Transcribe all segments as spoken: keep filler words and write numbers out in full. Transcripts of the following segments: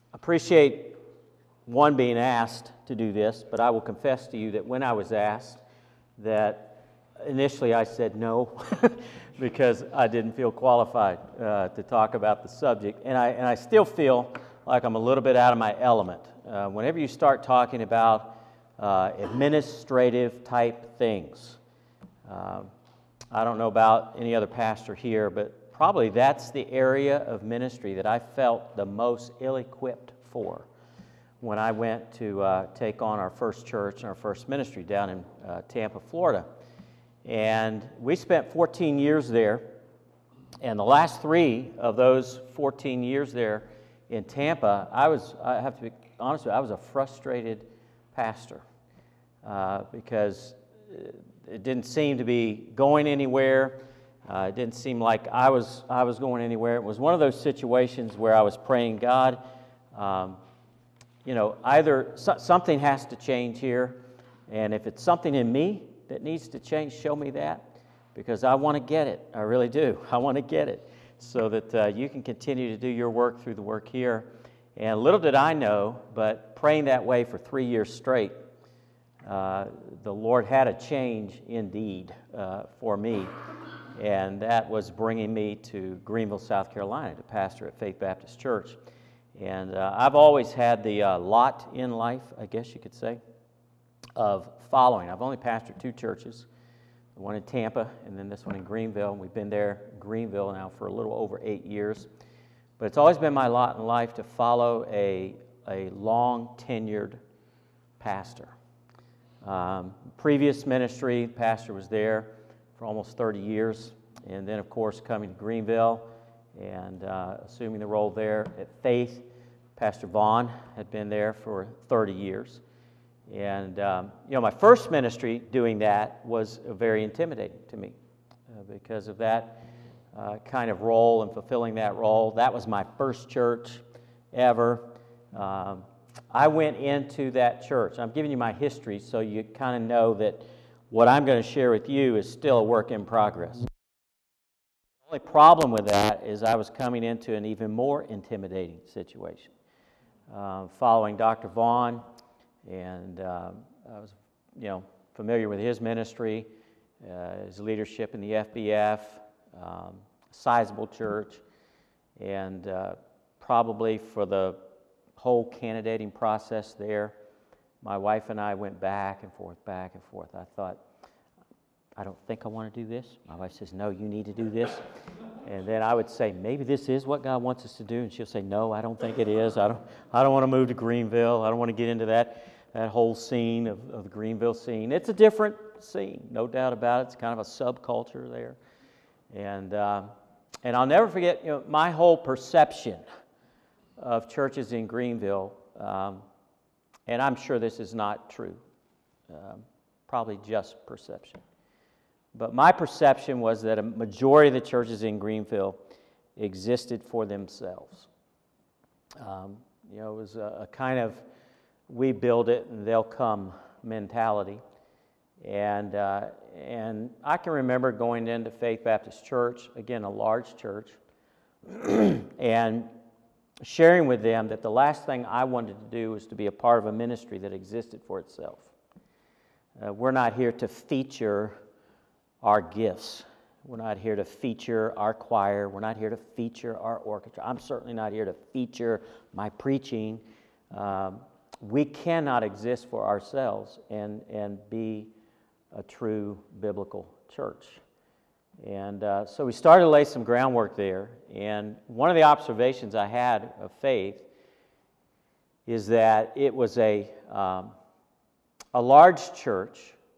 appreciate, one, being asked to do this, but I will confess to you that when I was asked, that initially I said no because I didn't feel qualified uh, to talk about the subject, and I and I still feel like I'm a little bit out of my element. Uh, whenever you start talking about uh, administrative type things, uh, I don't know about any other pastor here, but probably that's the area of ministry that I felt the most ill-equipped for when I went to uh, take on our first church and our first ministry down in uh, Tampa, Florida. And we spent fourteen years there, and the last three of those fourteen years there in Tampa, I was, I have to be honest with you, I was a frustrated pastor uh, because it didn't seem to be going anywhere. Uh, it didn't seem like I was I was going anywhere. It was one of those situations where I was praying, God, um, you know, either so, something has to change here, and if it's something in me that needs to change, show me that, because I want to get it. I really do. I want to get it so that uh, you can continue to do your work through the work here. And little did I know, but praying that way for three years straight, uh, the Lord had a change indeed uh, for me, and that was bringing me to Greenville, South Carolina, to pastor at Faith Baptist Church. And uh, I've always had the uh, lot in life, I guess you could say, of following. I've only pastored two churches, the one in Tampa and then this one in Greenville. We've been there in Greenville now for a little over eight years. But it's always been my lot in life to follow a, a long-tenured pastor. Um, previous ministry, pastor was there for almost thirty years, and then, of course, coming to Greenville and uh, assuming the role there at Faith. Pastor Vaughn had been there for thirty years. And, um, you know, my first ministry doing that was very intimidating to me uh, because of that uh, kind of role and fulfilling that role. That was my first church ever. Um, I went into that church. I'm giving you my history so you kind of know that what I'm going to share with you is still a work in progress. The only problem with that is I was coming into an even more intimidating situation. Uh, following Doctor Vaughn, and uh, I was, you know, familiar with his ministry, uh, his leadership in the F B F, um, sizable church, and uh, probably for the whole candidating process there, my wife and I went back and forth, back and forth. I thought, I don't think I want to do this. My wife says, no, you need to do this. And then I would say, maybe this is what God wants us to do. And she'll say, no, I don't think it is. I don't I don't want to move to Greenville. I don't want to get into that, that whole scene of, of the Greenville scene. It's a different scene, no doubt about it. It's kind of a subculture there. And uh, and I'll never forget, you know, my whole perception of churches in Greenville, um, and I'm sure this is not true, um, probably just perception. But my perception was that a majority of the churches in Greenville existed for themselves. Um, you know, it was a, a kind of we build it and they'll come mentality. And uh, and I can remember going into Faith Baptist Church, again, a large church, and sharing with them that the last thing I wanted to do was to be a part of a ministry that existed for itself. Uh, we're not here to feature our gifts. We're not here to feature our choir. We're not here to feature our orchestra. I'm certainly not here to feature my preaching. Um, we cannot exist for ourselves and, and be a true biblical church. And uh, so we started to lay some groundwork there. And one of the observations I had of Faith is that it was a, um, a large church,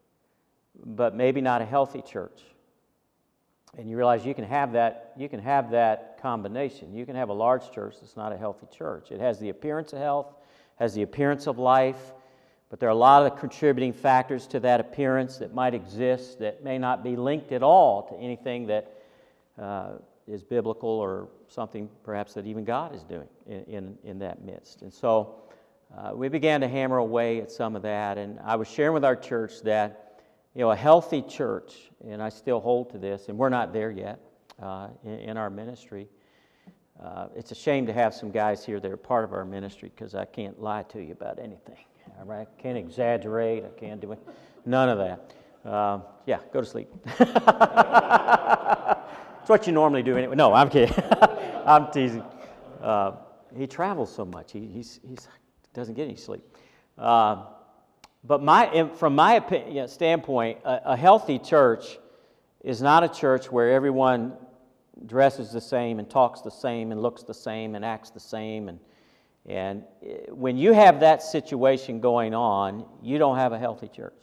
but maybe not a healthy church. And you realize you can have that, you can have that combination. You can have a large church that's not a healthy church. It has the appearance of health, has the appearance of life, but there are a lot of contributing factors to that appearance that might exist that may not be linked at all to anything that uh, is biblical or something perhaps that even God is doing in, in, in that midst. And so uh, we began to hammer away at some of that, and I was sharing with our church that You know, a healthy church, and I still hold to this, and we're not there yet uh, in, in our ministry, uh, it's a shame to have some guys here that are part of our ministry because I can't lie to you about anything. All right, I can't exaggerate. I can't do it. None of that. Um, yeah, go to sleep. It's what you normally do anyway. No, I'm kidding. I'm teasing. Uh, he travels so much. He he's, he's doesn't get any sleep. Uh, but my, from my opinion, standpoint, a, a healthy church is not a church where everyone dresses the same and talks the same and looks the same and acts the same. And and when you have that situation going on, you don't have a healthy church.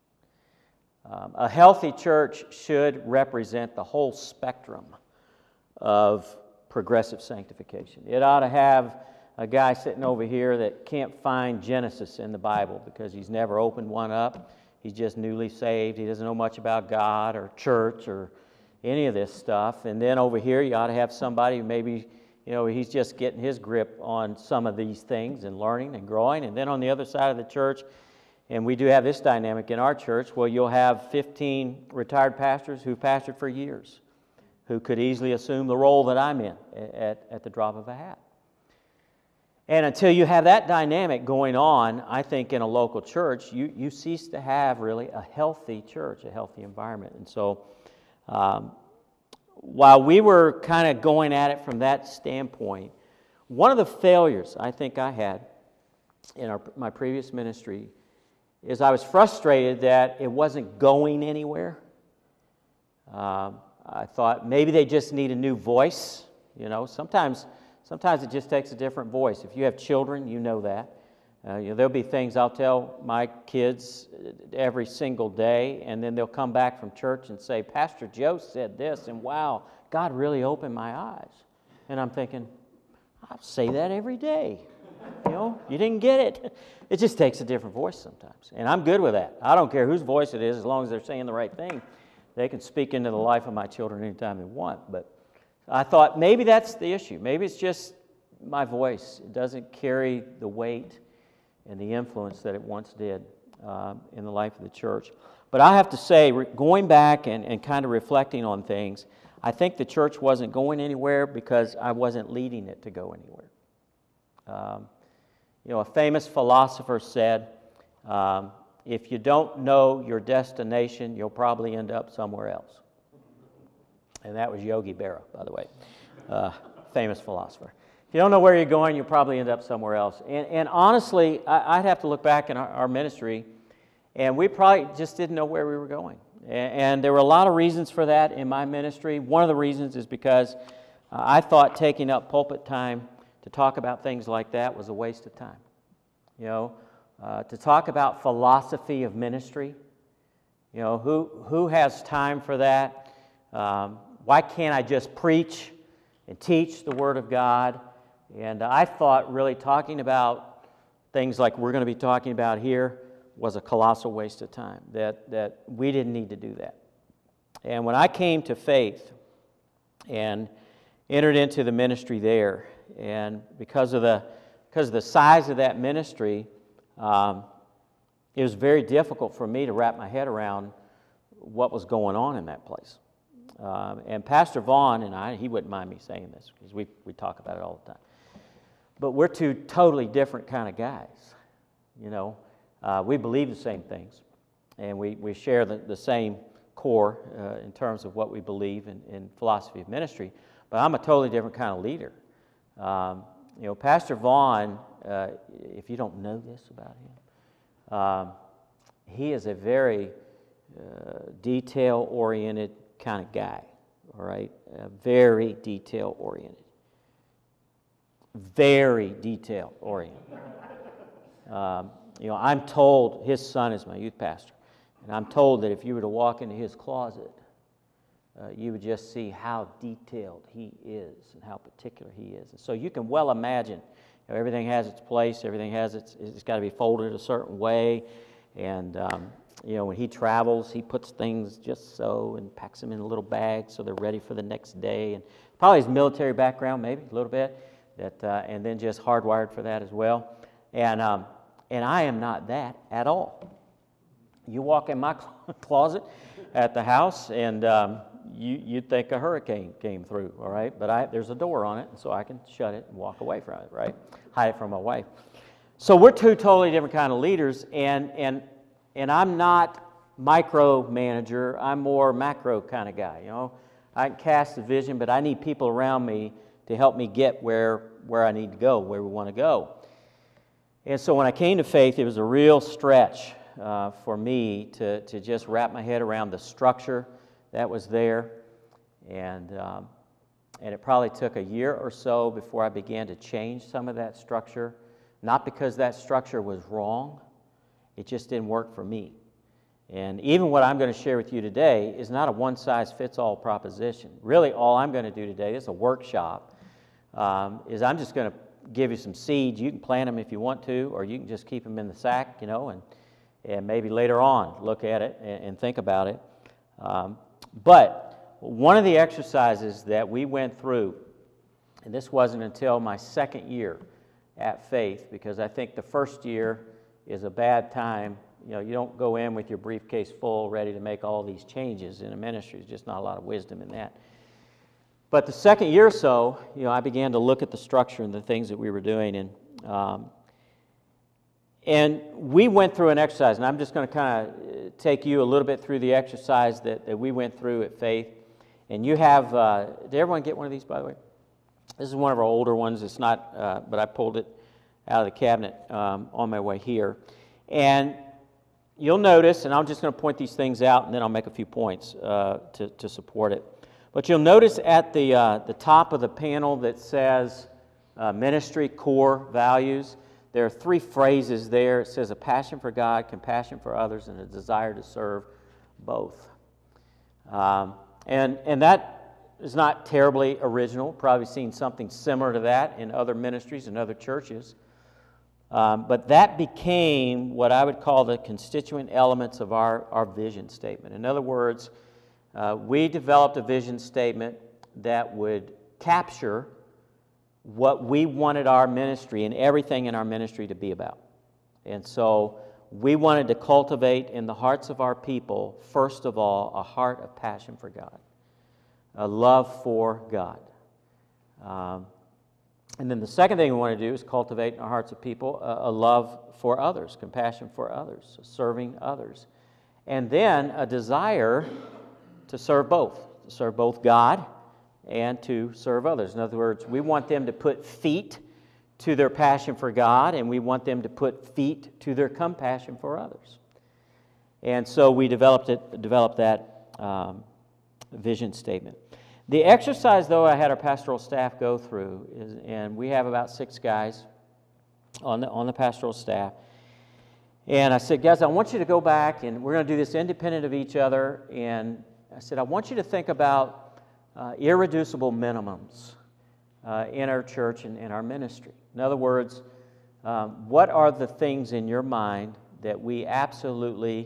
Um, a healthy church should represent the whole spectrum of progressive sanctification. It ought to have a guy sitting over here that can't find Genesis in the Bible because he's never opened one up. He's just newly saved. He doesn't know much about God or church or any of this stuff. And then over here, you ought to have somebody who maybe, you know, he's just getting his grip on some of these things and learning and growing. And then on the other side of the church, and we do have this dynamic in our church, well, you'll have fifteen retired pastors who've pastored for years, who could easily assume the role that I'm in at, at the drop of a hat. And until you have that dynamic going on, I think in a local church, you, you cease to have really a healthy church, a healthy environment. And so um, while we were kind of going at it from that standpoint, one of the failures I think I had in our, my previous ministry is I was frustrated that it wasn't going anywhere. Um, I thought maybe they just need a new voice. You know, sometimes sometimes it just takes a different voice. If you have children, you know that. Uh, you know, there'll be things I'll tell my kids every single day, and then they'll come back from church and say, Pastor Joe said this, and wow, God really opened my eyes. And I'm thinking, I say that every day. You know, you didn't get it. It just takes a different voice sometimes. And I'm good with that. I don't care whose voice it is, as long as they're saying the right thing. They can speak into the life of my children anytime they want. But I thought maybe that's the issue. Maybe it's just my voice. It doesn't carry the weight and the influence that it once did uh, in the life of the church. But I have to say, going back and, and kind of reflecting on things, I think the church wasn't going anywhere because I wasn't leading it to go anywhere. Um, you know, a famous philosopher said, um, if you don't know your destination, you'll probably end up somewhere else. And that was Yogi Berra, by the way, uh, famous philosopher. If you don't know where you're going, you'll probably end up somewhere else. And, and honestly, I, I'd have to look back in our, our ministry, and we probably just didn't know where we were going. And, and there were a lot of reasons for that in my ministry. One of the reasons is because uh, I thought taking up pulpit time to talk about things like that was a waste of time. You know, uh, to talk about philosophy of ministry, you know, who who has time for that? Um, why can't I just preach and teach the Word of God? And I thought really talking about things like we're going to be talking about here was a colossal waste of time, that, that we didn't need to do that. And when I came to faith and entered into the ministry there, and because of the because of the size of that ministry, um, it was very difficult for me to wrap my head around what was going on in that place. Um, and Pastor Vaughn and I, he wouldn't mind me saying this because we we talk about it all the time. But we're two totally different kind of guys. You know, uh, we believe the same things, and we we share the, the same core uh, in terms of what we believe in, in philosophy of ministry. But I'm a totally different kind of leader. Um, you know, Pastor Vaughn, uh, if you don't know this about him, um, he is a very uh, detail-oriented kind of guy, all right? Uh, very detail-oriented. Very detail-oriented. Um, you know, I'm told, his son is my youth pastor, and I'm told that if you were to walk into his closet, Uh, you would just see how detailed he is and how particular he is. And so you can well imagine, you know, everything has its place, everything has its, it's got to be folded a certain way. And, um, you know, when he travels, he puts things just so and packs them in a little bag so they're ready for the next day. And probably his military background, maybe a little bit, that, uh, and then just hardwired for that as well. And, um, and I am not that at all. You walk in my closet at the house, and um, you, you'd think a hurricane came through, all right? But I, there's a door on it, and so I can shut it and walk away from it, right? Hide it from my wife. So we're two totally different kind of leaders, and and and I'm not micromanager. I'm more macro kind of guy, you know. I can cast the vision, but I need people around me to help me get where where I need to go, where we want to go. And so when I came to faith, it was a real stretch uh, for me to, to just wrap my head around the structure that was there. And, um, and it probably took a year or so before I began to change some of that structure. Not because that structure was wrong, it just didn't work for me. And even what I'm going to share with you today is not a one-size-fits-all proposition. Really, all I'm going to do today, this is a workshop, um, is I'm just going to give you some seeds. You can plant them if you want to, or you can just keep them in the sack, you know, and, and maybe later on look at it and, and think about it. Um, but one of the exercises that we went through, and this wasn't until my second year at Faith, because I think the first year is a bad time. You know, you don't go in with your briefcase full, ready to make all these changes in a ministry. There's just not a lot of wisdom in that. But the second year or so, you know, I began to look at the structure and the things that we were doing, and um, and we went through an exercise, and I'm just going to kind of take you a little bit through the exercise that, that we went through at Faith. And you have, uh, did everyone get one of these, by the way? This is one of our older ones. It's not, uh, but I pulled it out of the cabinet um, on my way here. And you'll notice, and I'm just going to point these things out, and then I'll make a few points uh, to, to support it. But you'll notice at the, uh, the top of the panel that says uh, ministry core values, there are three phrases there. It says a passion for God, compassion for others, and a desire to serve both. Um, and, and that is not terribly original. Probably seen something similar to that in other ministries and other churches. Um, but that became what I would call the constituent elements of our, our vision statement. In other words, uh, we developed a vision statement that would capture what we wanted our ministry and everything in our ministry to be about. And so we wanted to cultivate in the hearts of our people, first of all, a heart of passion for God, a love for God. Um, And then the second thing we want to do is cultivate in our hearts of people a, a love for others, compassion for others, serving others. And then a desire to serve both, to serve both God and to serve others. In other words, we want them to put feet to their passion for God, and we want them to put feet to their compassion for others. And so we developed it, developed that um, vision statement. The exercise, though, I had our pastoral staff go through, is, and we have about six guys on the, on the pastoral staff. And I said, guys, I want you to go back, and we're going to do this independent of each other. And I said, I want you to think about uh, irreducible minimums uh, in our church and in our ministry. In other words, um, what are the things in your mind that we absolutely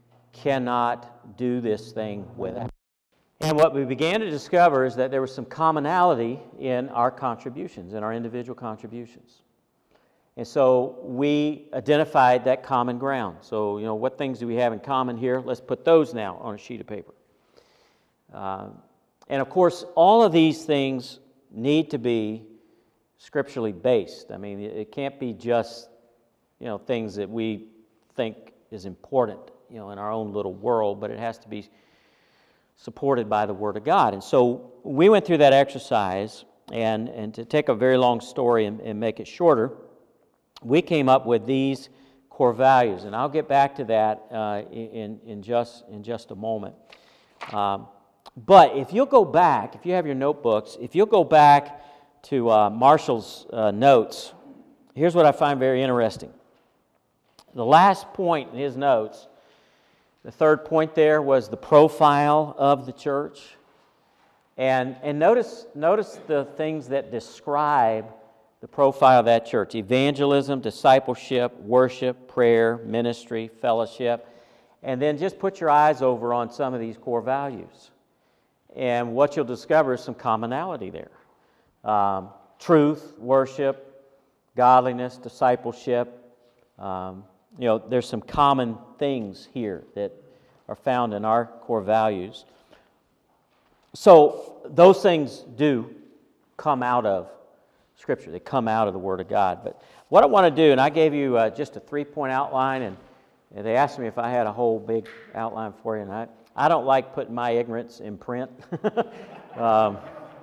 cannot do this thing without? And what we began to discover is that there was some commonality in our contributions, in our individual contributions. And so we identified that common ground. So, you know, what things do we have in common here? Let's put those now on a sheet of paper. Uh, and of course, all of these things need to be scripturally based. I mean, it can't be just, you know, things that we think is important, you know, in our own little world, but it has to be supported by the Word of God. And so we went through that exercise, and, and to take a very long story and, and make it shorter, we came up with these core values, and I'll get back to that uh, in, in, just, in just a moment. Um, but if you'll go back, if you have your notebooks, if you'll go back to uh, Marshall's uh, notes, here's what I find very interesting. The last point in his notes, the third point there, was the profile of the church. And, and notice, notice the things that describe the profile of that church: evangelism, discipleship, worship, prayer, ministry, fellowship. And then just put your eyes over on some of these core values. And what you'll discover is some commonality there. Um, truth, worship, godliness, discipleship. Um, you know, there's some common things here that are found in our core values. So those things do come out of Scripture. They come out of the Word of God. But what I want to do, and I gave you uh, just a three-point outline, and, and they asked me if I had a whole big outline for you, and I, I don't like putting my ignorance in print. um,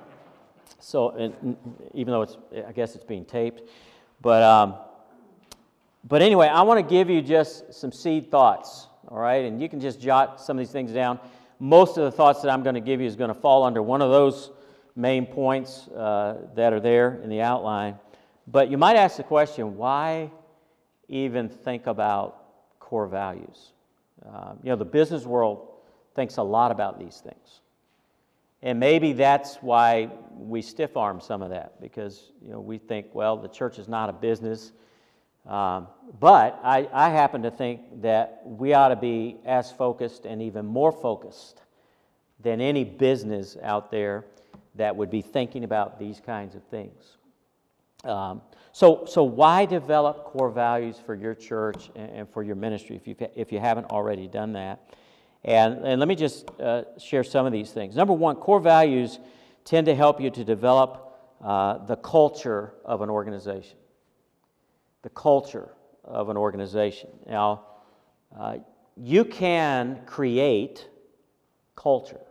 so and, even though it's, I guess it's being taped. But, um, but anyway, I want to give you just some seed thoughts, all right? And you can just jot some of these things down. Most of the thoughts that I'm going to give you is going to fall under one of those main points uh, that are there in the outline. But you might ask the question, why even think about core values? Uh, you know, the business world thinks a lot about these things. And maybe that's why we stiff-arm some of that, because, you know, we think, well, the church is not a business. Um, but I, I happen to think that we ought to be as focused and even more focused than any business out there that would be thinking about these kinds of things. Um, so, so why develop core values for your church and, and for your ministry if you if you haven't already done that? And, and let me just uh, share some of these things. Number one, core values tend to help you to develop uh, the culture of an organization. The culture of an organization. Now, uh, you can create culture.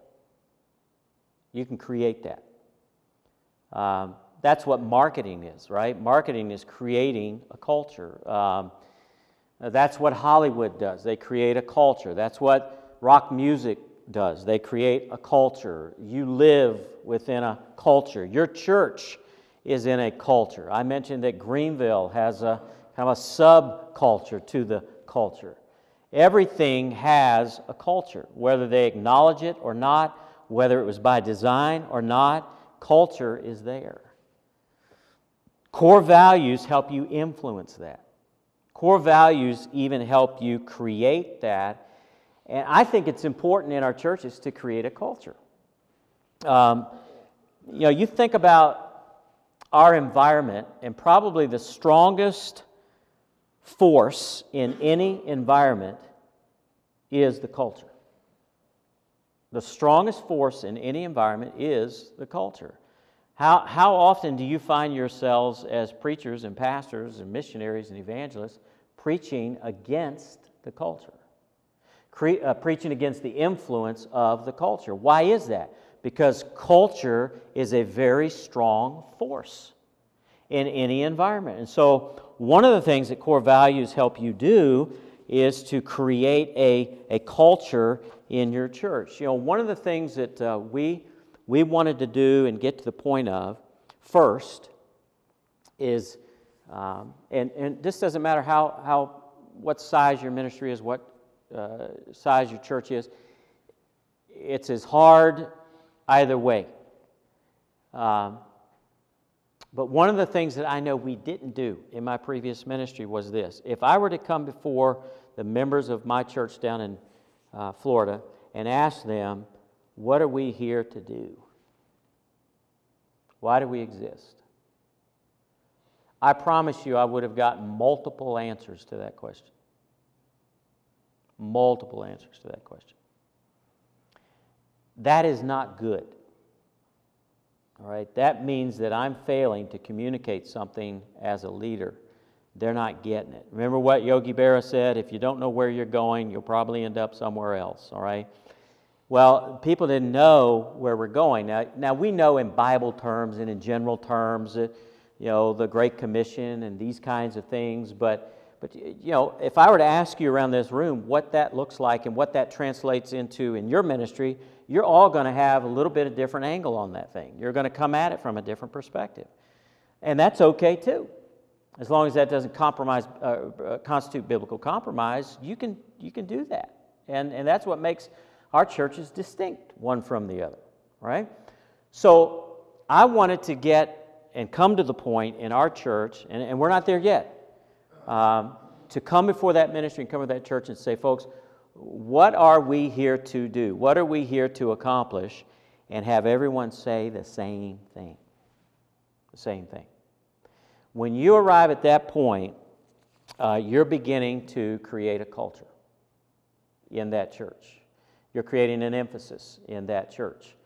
You can create that. Um, that's what marketing is, right? Marketing is creating a culture. Um, that's what Hollywood does. They create a culture. That's what rock music does. They create a culture. You live within a culture. Your church is in a culture. I mentioned that Greenville has a kind of a subculture to the culture. Everything has a culture, whether they acknowledge it or not, whether it was by design or not, culture is there. Core values help you influence that. Core values even help you create that. And I think it's important in our churches to create a culture. Um, you know, you think about our environment, and probably the strongest force in any environment is the culture. The strongest force in any environment is the culture. How, how often do you find yourselves as preachers and pastors and missionaries and evangelists preaching against the culture? Cre- uh, preaching against the influence of the culture. Why is that? Because culture is a very strong force in any environment. And so one of the things that core values help you do is to create a, a culture in your church. You know, one of the things that uh, we we wanted to do and get to the point of first is, um, and, and this doesn't matter how, how what size your ministry is, what uh, size your church is, it's as hard either way. Um, But one of the things that I know we didn't do in my previous ministry was this. If I were to come before the members of my church down in uh, Florida and ask them, what are we here to do? Why do we exist? I promise you I would have gotten multiple answers to that question. Multiple answers to that question. That is not good. All right, that means that I'm failing to communicate something as a leader. They're not getting it. Remember what Yogi Berra said, if you don't know where you're going, you'll probably end up somewhere else, all right? Well, people didn't know where we're going. Now, now we know in Bible terms and in general terms, uh, you know, the Great Commission and these kinds of things, but, but, you know, if I were to ask you around this room what that looks like and what that translates into in your ministry, you're all going to have a little bit of different angle on that thing. You're going to come at it from a different perspective. And that's okay too. As long as that doesn't compromise, uh, constitute biblical compromise, you can you can do that. And, and that's what makes our churches distinct one from the other, right? So I wanted to get and come to the point in our church, and, and we're not there yet, um, to come before that ministry and come to that church and say, folks, what are we here to do? What are we here to accomplish? And have everyone say the same thing. The same thing. When you arrive at that point, uh, you're beginning to create a culture in that church. You're creating an emphasis in that church.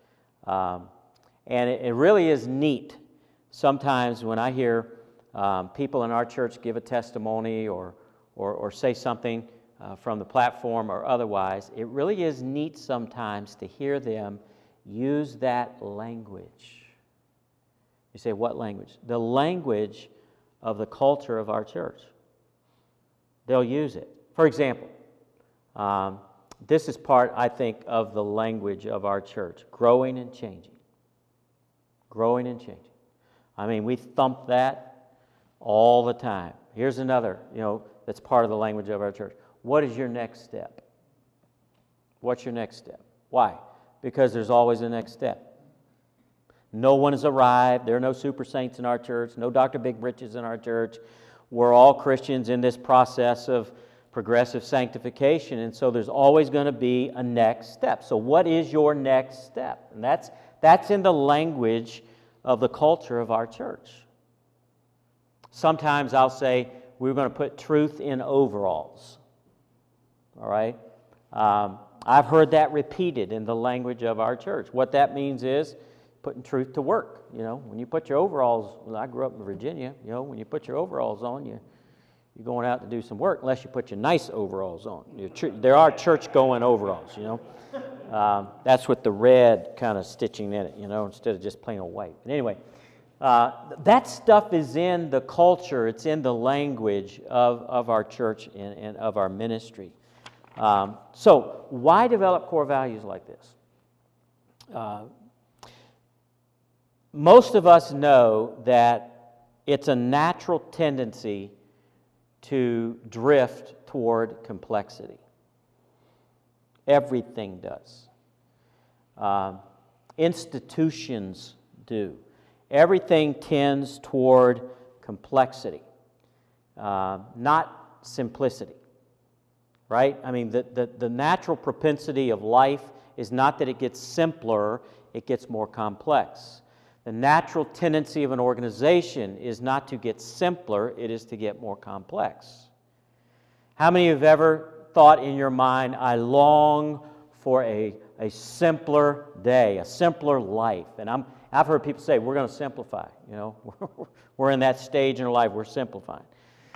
Um, and it, it really is neat sometimes when I hear um, people in our church give a testimony or, or, or say something uh, from the platform or otherwise. It really is neat sometimes to hear them use that language. You say, what language? The language of the culture of our church. They'll use it. For example, um, this is part, I think, of the language of our church, growing and changing. Growing and changing. I mean, we thump that all the time. Here's another, you know, that's part of the language of our church. What is your next step? What's your next step? Why? Because there's always a next step. No one has arrived. There are no super saints in our church, no Doctor Big Britches in our church. We're all Christians in this process of progressive sanctification, and so there's always going to be a next step. So what is your next step? And that's, that's in the language of the culture of our church. Sometimes I'll say, we're going to put truth in overalls. All right? Um, I've heard that repeated in the language of our church. What that means is putting truth to work. You know, when you put your overalls, well, I grew up in Virginia, you know, when you put your overalls on, you, you're going out to do some work, unless you put your nice overalls on. Tr- there are church-going overalls, you know. Um, that's with the red kind of stitching in it, you know, instead of just plain old white. But anyway, uh, that stuff is in the culture, it's in the language of, of our church and, and of our ministry. Um, so, why develop core values like this? Uh, Most of us know that it's a natural tendency to drift toward complexity. Everything does. Um, institutions do. Everything tends toward complexity, uh, not simplicity. Right? I mean, the, the, the natural propensity of life is not that it gets simpler, it gets more complex. The natural tendency of an organization is not to get simpler, it is to get more complex. How many of you have ever thought in your mind, I long for a, a simpler day, a simpler life? And I'm, I've heard people say, we're going to simplify. You know, we're in that stage in our life, we're simplifying.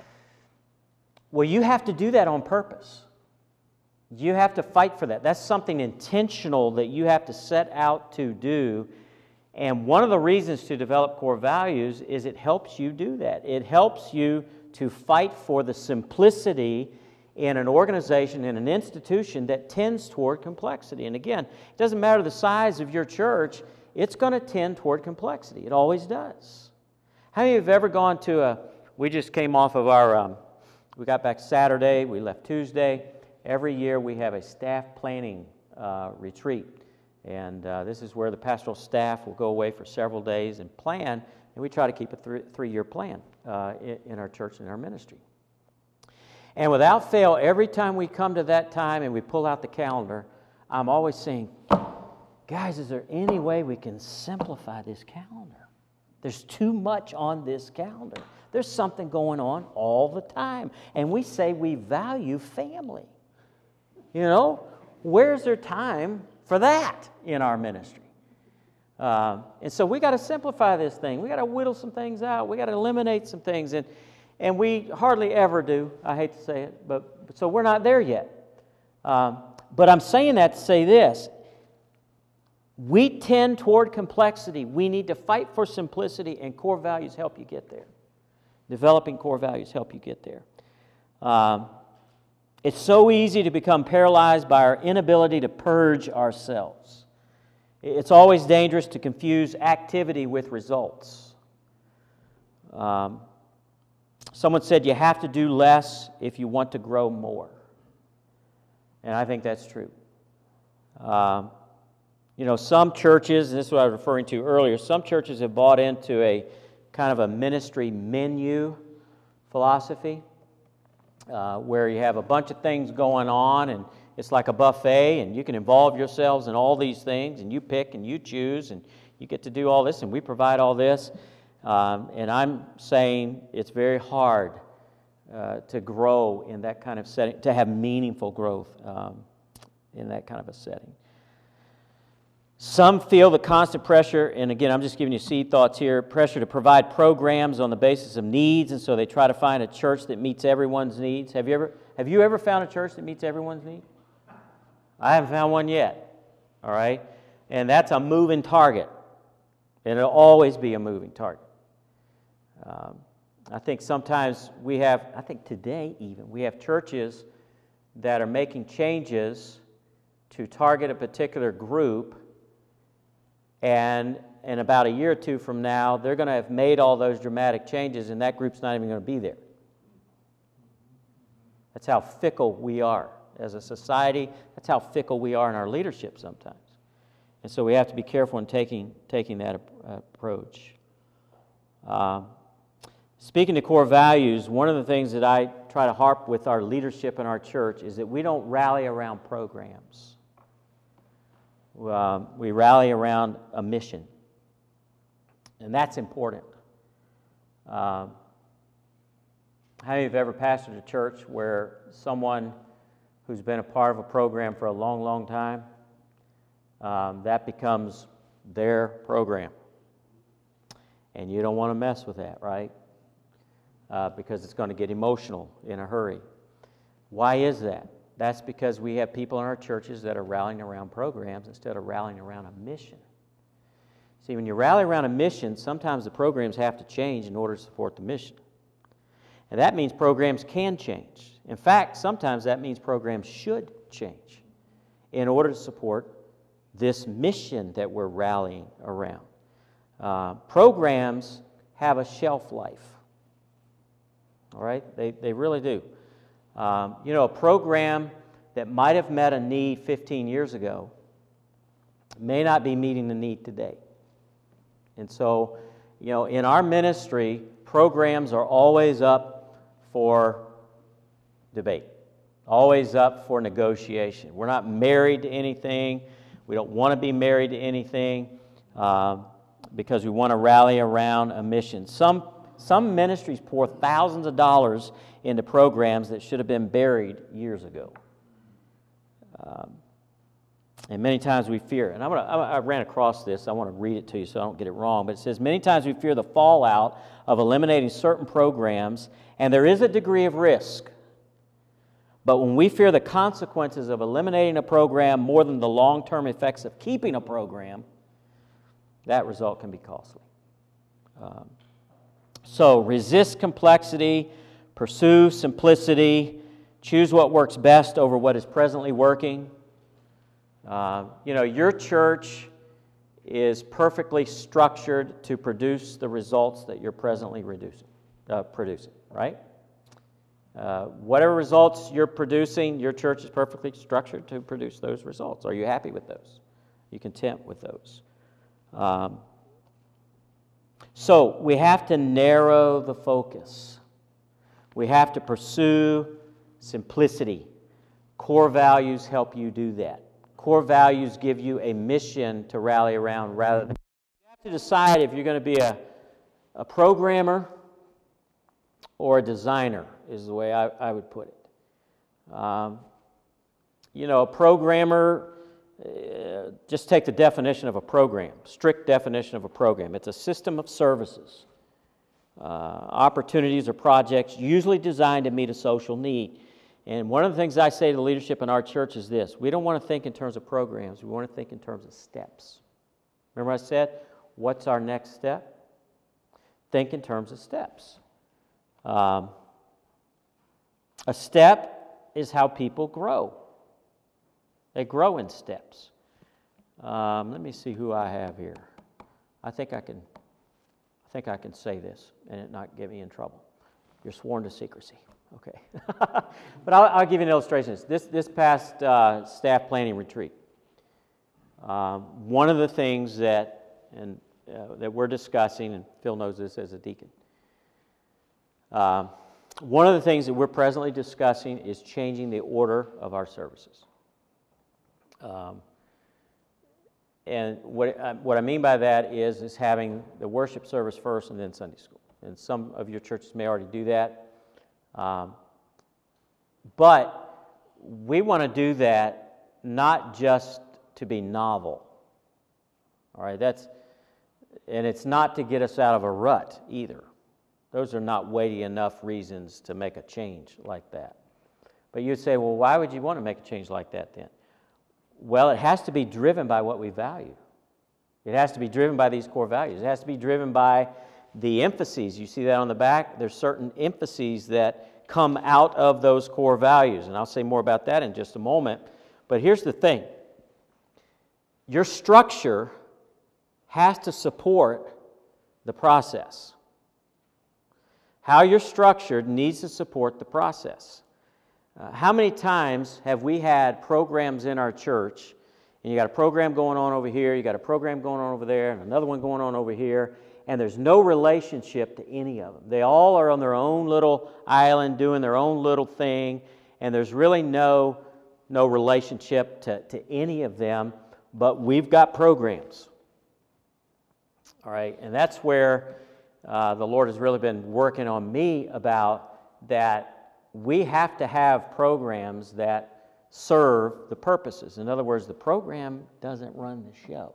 Well, you have to do that on purpose. You have to fight for that. That's something intentional that you have to set out to do. And one of the reasons to develop core values is it helps you do that. It helps you to fight for the simplicity in an organization, in an institution that tends toward complexity. And again, it doesn't matter the size of your church, it's going to tend toward complexity. It always does. How many of you have ever gone to a, we just came off of our, um, we got back Saturday, we left Tuesday. Every year we have a staff planning uh, retreat. And uh, this is where the pastoral staff will go away for several days and plan, and we try to keep a th- three-year plan uh, in, in our church and in our ministry. And without fail, every time we come to that time and we pull out the calendar, I'm always saying, guys, is there any way we can simplify this calendar? There's too much on this calendar. There's something going on all the time. And we say we value family. You know, where's there time for that in our ministry? Uh, and so we got to simplify this thing. We got to whittle some things out. We got to eliminate some things. And, and we hardly ever do. I hate to say it, but so we're not there yet. Um, but I'm saying that to say this. We tend toward complexity. We need to fight for simplicity, and core values help you get there. Developing core values help you get there. Um, it's so easy to become paralyzed by our inability to purge ourselves. It's always dangerous to confuse activity with results. Um, someone said you have to do less if you want to grow more. And I think that's true. Um, you know, some churches, and this is what I was referring to earlier, some churches have bought into a kind of a ministry menu philosophy uh, where you have a bunch of things going on, and it's like a buffet, and you can involve yourselves in all these things, and you pick and you choose, and you get to do all this, and we provide all this. Um, and I'm saying it's very hard uh, to grow in that kind of setting, to have meaningful growth um, in that kind of a setting. Some feel the constant pressure, and again, I'm just giving you seed thoughts here, pressure to provide programs on the basis of needs, and so they try to find a church that meets everyone's needs. Have you ever, have you ever found a church that meets everyone's needs? I haven't found one yet, all right? And that's a moving target, and it'll always be a moving target. Um, I think sometimes we have, I think today even, we have churches that are making changes to target a particular group, and in about a year or two from now, they're going to have made all those dramatic changes, and that group's not even going to be there. That's how fickle we are as a society. That's how fickle we are in our leadership sometimes. And so we have to be careful in taking, taking that approach. Uh, speaking to core values, one of the things that I try to harp with our leadership in our church is that we don't rally around programs. Uh, we rally around a mission, and that's important. Uh, how many of you have ever pastored a church where someone who's been a part of a program for a long, long time, um, that becomes their program, and you don't want to mess with that, right? Uh, because it's going to get emotional in a hurry. Why is that? That's because we have people in our churches that are rallying around programs instead of rallying around a mission. See, when you rally around a mission, sometimes the programs have to change in order to support the mission. And that means programs can change. In fact, sometimes that means programs should change in order to support this mission that we're rallying around. Uh, programs have a shelf life. All right? They, they really do. Um, you know, a program that might have met a need fifteen years ago may not be meeting the need today. And so, you know, in our ministry, programs are always up for debate, always up for negotiation. We're not married to anything. We don't want to be married to anything uh, because we want to rally around a mission. Some Some ministries pour thousands of dollars into programs that should have been buried years ago. Um, and many times we fear, and I'm gonna, I ran across this, I want to read it to you so I don't get it wrong, but it says, many times we fear the fallout of eliminating certain programs, and there is a degree of risk. But when we fear the consequences of eliminating a program more than the long-term effects of keeping a program, that result can be costly. Um, So resist complexity, pursue simplicity, choose what works best over what is presently working. Uh, you know, your church is perfectly structured to produce the results that you're presently reducing, uh, producing, right? Uh, whatever results you're producing, your church is perfectly structured to produce those results. Are you happy with those? Are you content with those? Um, So we have to narrow the focus. We have to pursue simplicity. Core values help you do that. Core values give you a mission to rally around rather than... You have to decide if you're going to be a, a programmer or a designer, is the way I, I would put it. Um, you know, a programmer... Uh, just take the definition of a program, strict definition of a program. It's a system of services, uh, opportunities or projects usually designed to meet a social need. And one of the things I say to leadership in our church is this: we don't want to think in terms of programs, we want to think in terms of steps. Remember I said, what's our next step? Think in terms of steps. Um, a step is how people grow. They grow in steps. Um, let me see who I have here. I think I can. I think I can say this and it not get me in trouble. You're sworn to secrecy. Okay. But I'll, I'll give you an illustration. This this past uh, staff planning retreat. Um, one of the things that and uh, that we're discussing, and Phil knows this as a deacon. Uh, one of the things that we're presently discussing is changing the order of our services. Um, and what, uh, what I mean by that is, is having the worship service first and then Sunday school. And some of your churches may already do that. Um, but we want to do that not just to be novel. All right, that's, and it's not to get us out of a rut either. Those are not weighty enough reasons to make a change like that. But you'd say, well, why would you want to make a change like that then? Well, it has to be driven by what we value. It has to be driven by these core values. It has to be driven by the emphases. You see that on the back? There's certain emphases that come out of those core values, and I'll say more about that in just a moment. But here's the thing. Your structure has to support the process. How you're structured needs to support the process. Uh, how many times have we had programs in our church, and you got a program going on over here, you got a program going on over there, and another one going on over here, and there's no relationship to any of them. They all are on their own little island doing their own little thing, and there's really no, no relationship to, to any of them, but we've got programs. All right, and that's where uh, the Lord has really been working on me about that. We have to have programs that serve the purposes. In other words, the program doesn't run the show.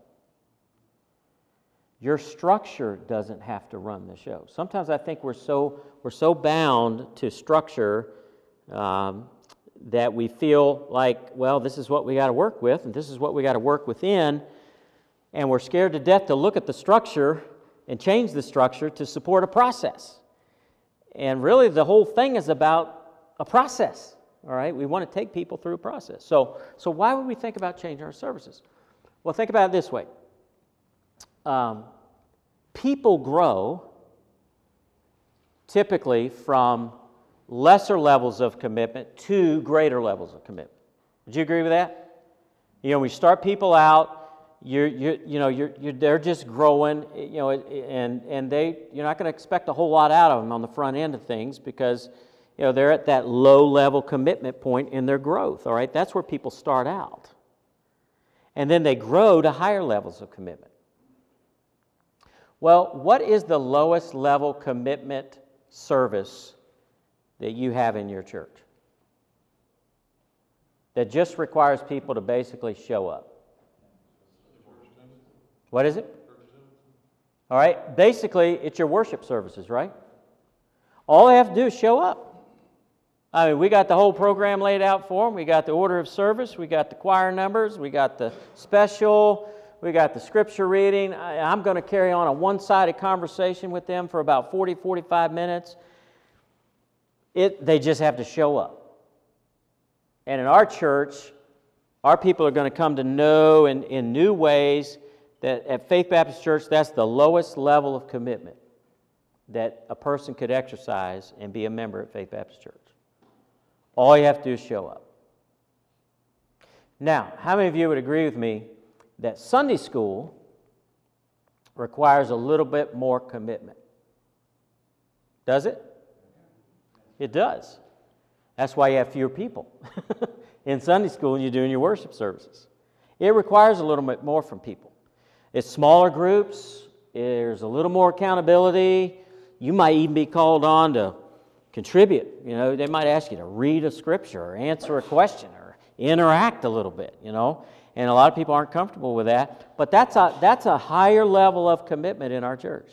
Your structure doesn't have to run the show. Sometimes I think we're so we're so bound to structure um, that we feel like, well, this is what we got to work with, and this is what we got to work within, and we're scared to death to look at the structure and change the structure to support a process. And really, the whole thing is about a process. All right, we want to take people through a process. So, so why would we think about changing our services? Well, think about it this way. Um, people grow typically from lesser levels of commitment to greater levels of commitment. Would you agree with that? You know, we start people out. You're, you're, you know, you're, you're, they're just growing. You know, and and they, you're not going to expect a whole lot out of them on the front end of things because, you know, they're at that low-level commitment point in their growth. All right, that's where people start out, and then they grow to higher levels of commitment. Well, what is the lowest level commitment service that you have in your church that just requires people to basically show up? What is it? All right, basically, it's your worship services, right? All they have to do is show up. I mean, we got the whole program laid out for them. We got the order of service. We got the choir numbers. We got the special. We got the scripture reading. I, I'm going to carry on a one-sided conversation with them for about forty, forty-five minutes. It, they just have to show up. And in our church, our people are going to come to know in, in new ways that at Faith Baptist Church, that's the lowest level of commitment that a person could exercise and be a member at Faith Baptist Church. All you have to do is show up. Now, how many of you would agree with me that Sunday school requires a little bit more commitment? Does it? It does. That's why you have fewer people in Sunday school and you're doing your worship services. It requires a little bit more from people. It's smaller groups. There's a little more accountability. You might even be called on to contribute. You know, they might ask you to read a scripture or answer a question or interact a little bit, you know. And a lot of people aren't comfortable with that. But that's a, that's a higher level of commitment in our church.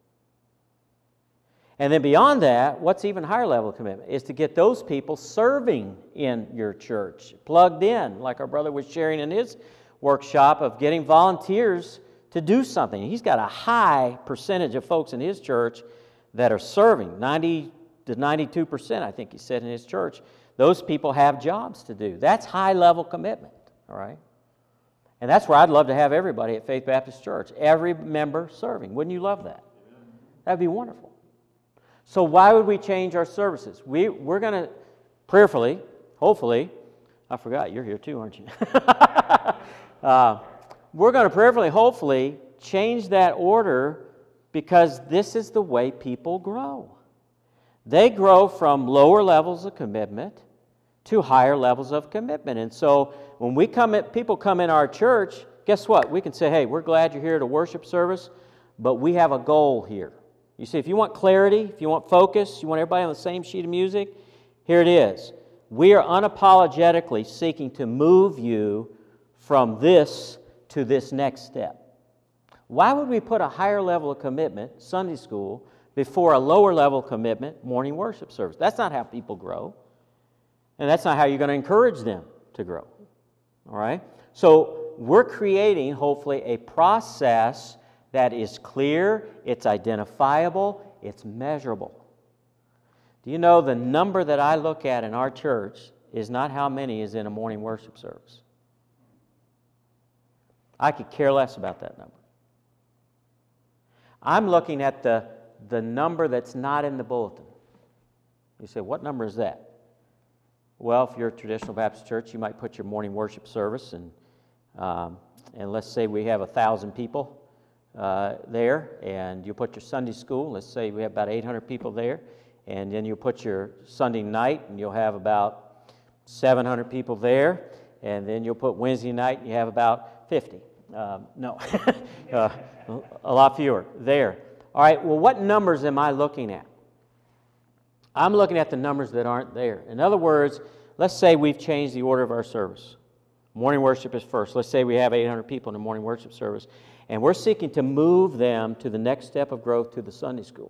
And then beyond that, what's even higher level of commitment is to get those people serving in your church, plugged in, like our brother was sharing in his workshop of getting volunteers to do something. He's got a high percentage of folks in his church that are serving, ninety to ninety-two percent, I think he said in his church. Those people have jobs to do. That's high-level commitment, all right? And that's where I'd love to have everybody at Faith Baptist Church, every member serving. Wouldn't you love that? That'd be wonderful. So why would we change our services? We, we're going to prayerfully, hopefully, I forgot, you're here too, aren't you? uh, we're going to prayerfully, hopefully, change that order because this is the way people grow. They grow from lower levels of commitment to higher levels of commitment. And so when we come at, people come in our church, guess what? We can say, hey, we're glad you're here to worship service, but we have a goal here. You see, if you want clarity, if you want focus, you want everybody on the same sheet of music, here it is. We are unapologetically seeking to move you from this to this next step. Why would we put a higher level of commitment, Sunday school, before a lower level commitment, morning worship service? That's not how people grow. And that's not how you're going to encourage them to grow. All right? So we're creating, hopefully, a process that is clear, it's identifiable, it's measurable. Do you know the number that I look at in our church is not how many is in a morning worship service? I could care less about that number. I'm looking at the, the number that's not in the bulletin. You say, what number is that? Well, if you're a traditional Baptist church, you might put your morning worship service, and um, and let's say we have a thousand people uh, there, and you put your Sunday school. Let's say we have about eight hundred people there, and then you put your Sunday night, and you'll have about seven hundred people there, and then you'll put Wednesday night, and you have about fifty. Um, no, uh, a lot fewer there. All right. Well, what numbers am I looking at? I'm looking at the numbers that aren't there. In other words, let's say we've changed the order of our service. Morning worship is first. Let's say we have eight hundred people in the morning worship service, and we're seeking to move them to the next step of growth to the Sunday school.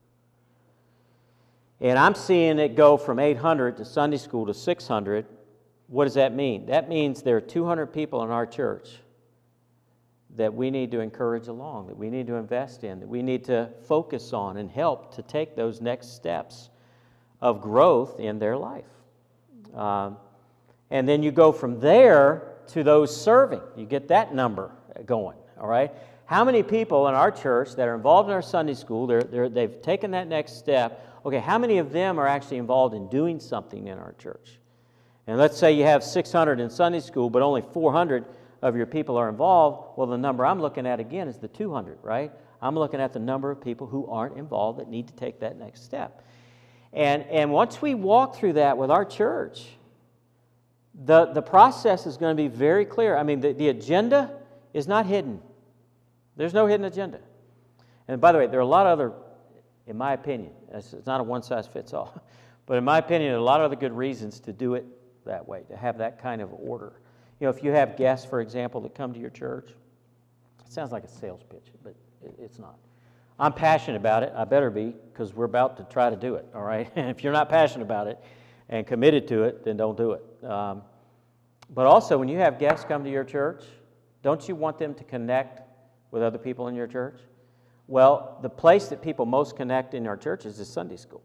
And I'm seeing it go from eight hundred to Sunday school to six hundred. What does that mean? That means there are two hundred people in our church that we need to encourage along, that we need to invest in, that we need to focus on and help to take those next steps of growth in their life. Um, and then you go from there to those serving. You get that number going, all right? How many people in our church that are involved in our Sunday school, they're, they're, they've taken that next step, okay, how many of them are actually involved in doing something in our church? And let's say you have six hundred in Sunday school, but only four hundred of your people are involved. Well, the number I'm looking at again is the two hundred, right? I'm looking at the number of people who aren't involved that need to take that next step. And, and once we walk through that with our church, the, the process is going to be very clear. I mean, the, the agenda is not hidden. There's no hidden agenda. And by the way, there are a lot of other, in my opinion, it's not a one-size-fits-all, but in my opinion, there are a lot of other good reasons to do it that way, to have that kind of order. You know, if you have guests, for example, that come to your church, it sounds like a sales pitch, but it, it's not. I'm passionate about it. I better be, because we're about to try to do it, all right? And if you're not passionate about it and committed to it, then don't do it. Um, but also, when you have guests come to your church, don't you want them to connect with other people in your church? Well, the place that people most connect in our churches is Sunday school.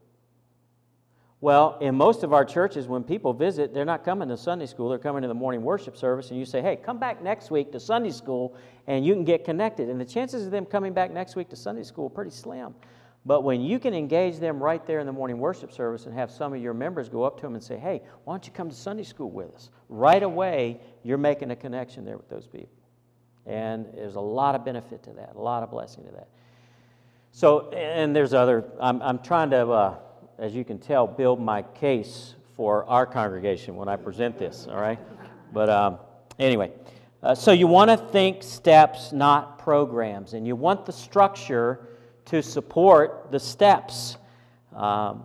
Well, in most of our churches, when people visit, they're not coming to Sunday school, they're coming to the morning worship service, and you say, hey, come back next week to Sunday school, and you can get connected. And the chances of them coming back next week to Sunday school are pretty slim. But when you can engage them right there in the morning worship service and have some of your members go up to them and say, hey, why don't you come to Sunday school with us? Right away, you're making a connection there with those people. And there's a lot of benefit to that, a lot of blessing to that. So, and there's other, I'm, I'm trying to... Uh, as you can tell, build my case for our congregation when I present this, all right? But um, anyway, uh, so you want to think steps, not programs, and you want the structure to support the steps. Um,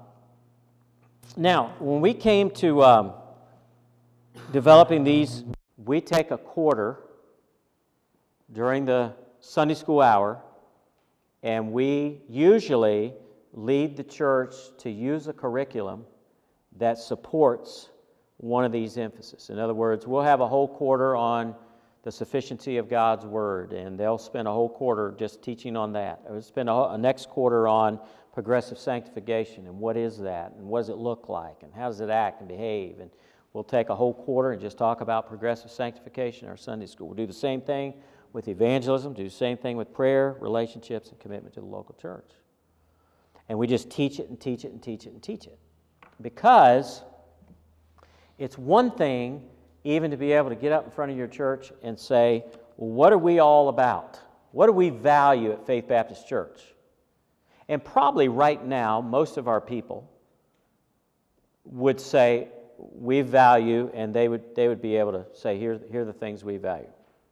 now, when we came to um, developing these, we take a quarter during the Sunday school hour, and we usually lead the church to use a curriculum that supports one of these emphases. In other words, we'll have a whole quarter on the sufficiency of God's Word, and they'll spend a whole quarter just teaching on that. We'll spend a, a next quarter on progressive sanctification, and what is that, and what does it look like, and how does it act and behave, and we'll take a whole quarter and just talk about progressive sanctification in our Sunday school. We'll do the same thing with evangelism, do the same thing with prayer, relationships, and commitment to the local church. And we just teach it and teach it and teach it and teach it. Because it's one thing even to be able to get up in front of your church and say, well, what are we all about? What do we value at Faith Baptist Church? And probably right now, most of our people would say, we value, and they would, they would be able to say, here, here are the things we value.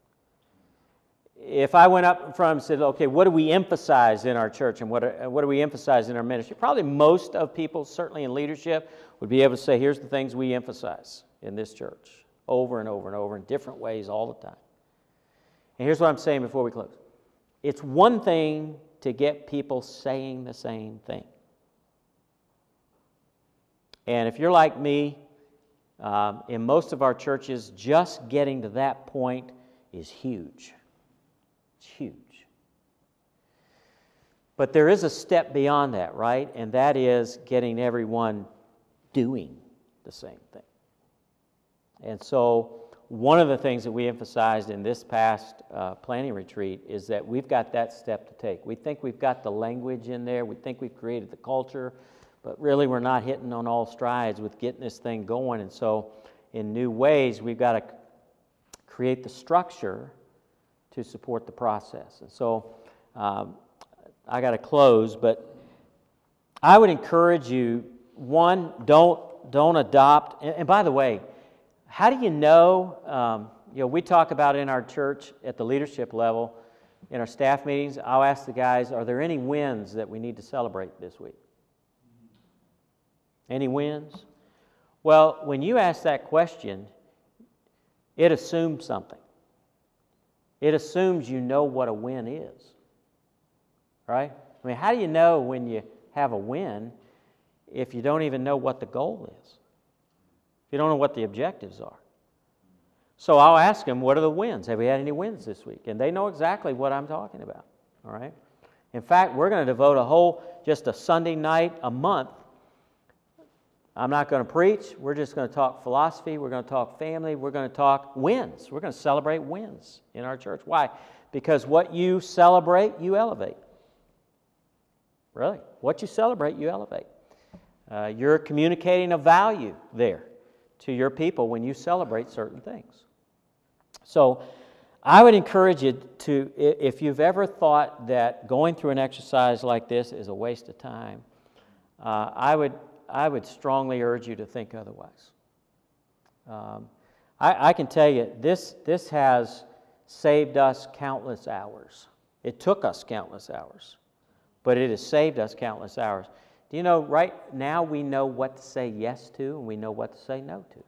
If I went up in front of them and said, okay, what do we emphasize in our church and what, are, what do we emphasize in our ministry? Probably most of people, certainly in leadership, would be able to say, here's the things we emphasize in this church, over and over and over in different ways all the time. And here's what I'm saying before we close. it's one thing to get people saying the same thing. And if you're like me, um, in most of our churches, just getting to that point is huge. It's huge. But there is a step beyond that, right? And that is getting everyone doing the same thing. And so one of the things that we emphasized in this past uh, planning retreat is that we've got that step to take. We think we've got the language in there. We think we've created the culture. But really, we're not hitting on all strides with getting this thing going. And so in new ways, we've got to create the structure to support the process. And so um, I got to close, but I would encourage you, one, don't, don't adopt, and, and by the way, how do you know, um, you know, we talk about in our church at the leadership level, in our staff meetings, I'll ask the guys, are there any wins that we need to celebrate this week? Any wins? Well, when you ask that question, it assumes something. It assumes you know what a win is, right? I mean, how do you know when you have a win if you don't even know what the goal is? If you don't know what the objectives are? So I'll ask them, what are the wins? Have we had any wins this week? And they know exactly what I'm talking about, all right? In fact, we're going to devote a whole, just a Sunday night a month. I'm not going to preach. We're just going to talk philosophy. We're going to talk family. We're going to talk wins. We're going to celebrate wins in our church. Why? Because what you celebrate, you elevate. Really. What you celebrate, you elevate. Uh, you're communicating a value there to your people when you celebrate certain things. So I would encourage you to, if you've ever thought that going through an exercise like this is a waste of time, uh, I would I would strongly urge you to think otherwise. Um, I, I can tell you, this, this has saved us countless hours. It took us countless hours, but it has saved us countless hours. Do you know, right now we know what to say yes to and we know what to say no to.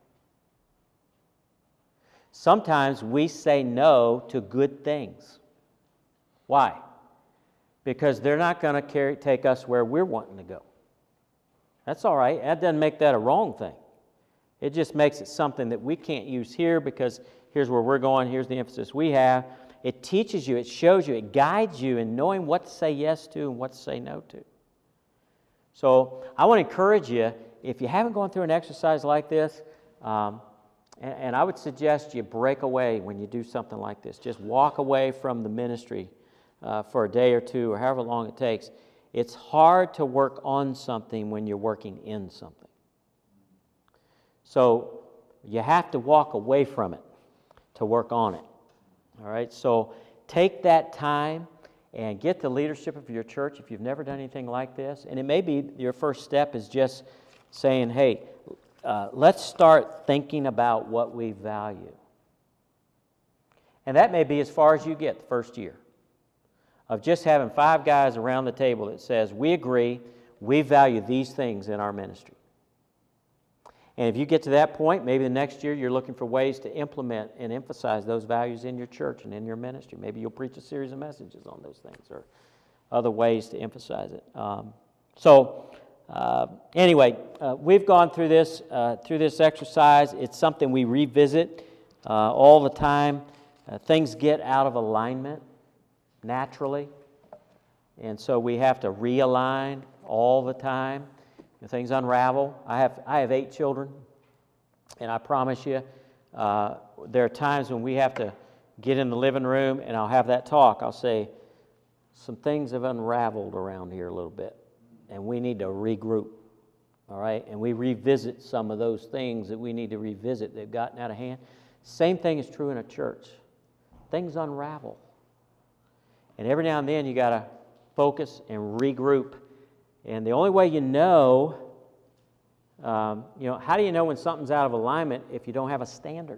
Sometimes we say no to good things. Why? Because they're not going to carry take us where we're wanting to go. That's all right. That doesn't make that a wrong thing. It just makes it something that we can't use here because here's where we're going, here's the emphasis we have. It teaches you, it shows you, it guides you in knowing what to say yes to and what to say no to. So I want to encourage you, if you haven't gone through an exercise like this, um, and, and I would suggest you break away when you do something like this. Just walk away from the ministry uh, for a day or two or however long it takes. It's hard to work on something when you're working in something. So you have to walk away from it to work on it. All right? So take that time and get the leadership of your church if you've never done anything like this. And it may be your first step is just saying, hey, uh, let's start thinking about what we value. And that may be as far as you get the first year. Of just having five guys around the table that says, we agree, we value these things in our ministry. And if you get to that point, maybe the next year you're looking for ways to implement and emphasize those values in your church and in your ministry. Maybe you'll preach a series of messages on those things or other ways to emphasize it. Um, so uh, anyway, uh, we've gone through this, uh, through this exercise. It's something we revisit uh, all the time. Uh, things get out of alignment naturally, and so we have to realign all the time. And things unravel. I have I have eight children, and I promise you, uh, there are times when we have to get in the living room, and I'll have that talk. I'll say, some things have unraveled around here a little bit, and we need to regroup. All right, and we revisit some of those things that we need to revisit. They've gotten out of hand. Same thing is true in a church. Things unravel. And every now and then you got to focus and regroup. And the only way you know, um, you know, how do you know when something's out of alignment if you don't have a standard?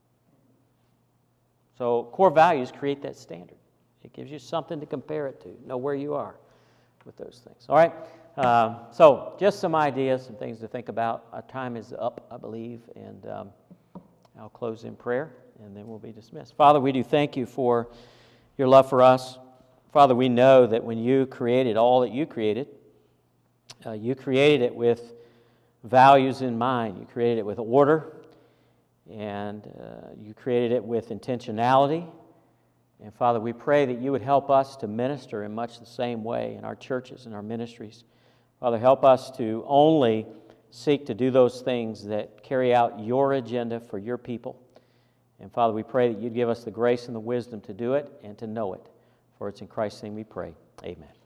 So core values create that standard. It gives you something to compare it to, know where you are with those things. All right? Um, so just some ideas, some things to think about. Our time is up, I believe, and um, I'll close in prayer, and then we'll be dismissed. Father, we do thank you for your love for us. Father, we know that when you created all that you created, uh, you created it with values in mind. You created it with order, and uh, you created it with intentionality. And Father, we pray that you would help us to minister in much the same way in our churches and our ministries. Father, help us to only seek to do those things that carry out your agenda for your people. And Father, we pray that you'd give us the grace and the wisdom to do it and to know it. For it's in Christ's name we pray. Amen.